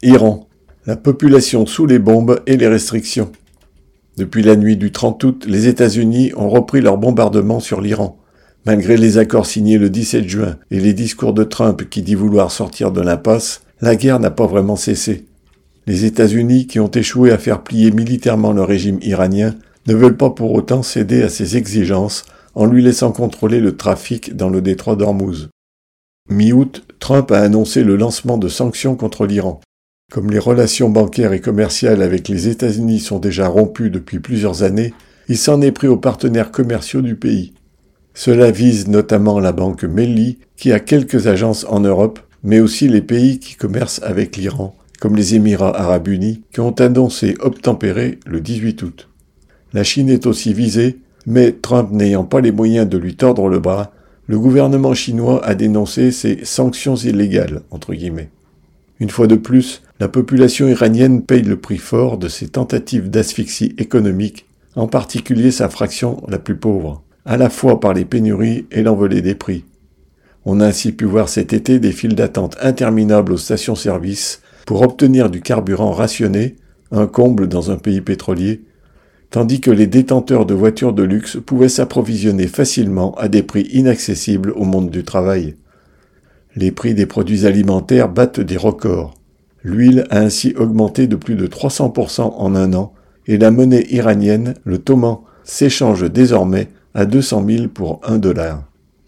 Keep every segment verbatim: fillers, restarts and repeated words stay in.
Iran. La population sous les bombes et les restrictions. Depuis la nuit du trente août, les États-Unis ont repris leur bombardement sur l'Iran. Malgré les accords signés le dix-sept juin et les discours de Trump qui dit vouloir sortir de l'impasse, la guerre n'a pas vraiment cessé. Les États-Unis, qui ont échoué à faire plier militairement le régime iranien, ne veulent pas pour autant céder à ses exigences en lui laissant contrôler le trafic dans le détroit d'Ormuz. Mi-août, Trump a annoncé le lancement de sanctions contre l'Iran. Comme les relations bancaires et commerciales avec les États-Unis sont déjà rompues depuis plusieurs années, il s'en est pris aux partenaires commerciaux du pays. Cela vise notamment la banque Melli, qui a quelques agences en Europe, mais aussi les pays qui commercent avec l'Iran, comme les Émirats arabes unis, qui ont annoncé obtempérer le dix-huit août. La Chine est aussi visée, mais Trump n'ayant pas les moyens de lui tordre le bras, le gouvernement chinois a dénoncé ces « sanctions illégales » entre guillemets. Une fois de plus, la population iranienne paye le prix fort de ses tentatives d'asphyxie économique, en particulier sa fraction la plus pauvre, à la fois par les pénuries et l'envolée des prix. On a ainsi pu voir cet été des files d'attente interminables aux stations-service pour obtenir du carburant rationné, un comble dans un pays pétrolier, tandis que les détenteurs de voitures de luxe pouvaient s'approvisionner facilement à des prix inaccessibles au monde du travail. Les prix des produits alimentaires battent des records. L'huile a ainsi augmenté de plus de trois cents pour cent en un an et la monnaie iranienne, le toman, s'échange désormais à deux cent mille pour un dollar.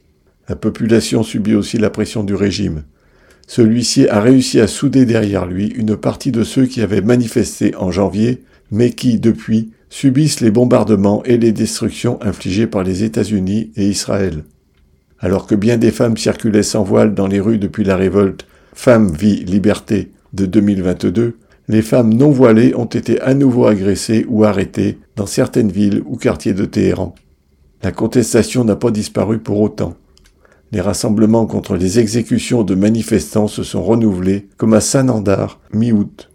La population subit aussi la pression du régime. Celui-ci a réussi à souder derrière lui une partie de ceux qui avaient manifesté en janvier, mais qui, depuis, subissent les bombardements et les destructions infligées par les États-Unis et Israël. Alors que bien des femmes circulaient sans voile dans les rues depuis la révolte « Femmes, vie, liberté » de deux mille vingt-deux, les femmes non voilées ont été à nouveau agressées ou arrêtées dans certaines villes ou quartiers de Téhéran. La contestation n'a pas disparu pour autant. Les rassemblements contre les exécutions de manifestants se sont renouvelés, comme à Sanandar, mi-août.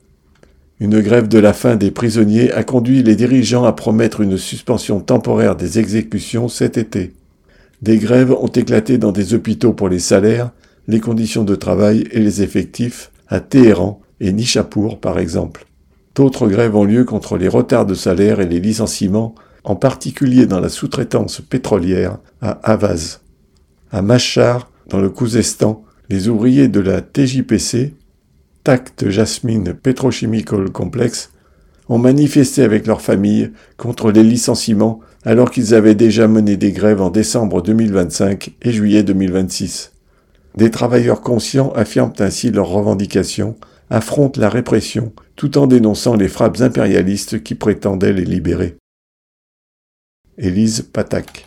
Une grève de la faim des prisonniers a conduit les dirigeants à promettre une suspension temporaire des exécutions cet été. Des grèves ont éclaté dans des hôpitaux pour les salaires, les conditions de travail et les effectifs, à Téhéran et Nishapur par exemple. D'autres grèves ont lieu contre les retards de salaire et les licenciements, en particulier dans la sous-traitance pétrolière à Avaz. À Mashhar, dans le Khouzestan, les ouvriers de la T J P C, Takht Jasmine Petrochemical Complex, ont manifesté avec leurs familles contre les licenciements alors qu'ils avaient déjà mené des grèves en décembre deux mille vingt-cinq et juillet deux mille vingt-six. Des travailleurs conscients affirment ainsi leurs revendications, affrontent la répression, tout en dénonçant les frappes impérialistes qui prétendaient les libérer. Élise Patak.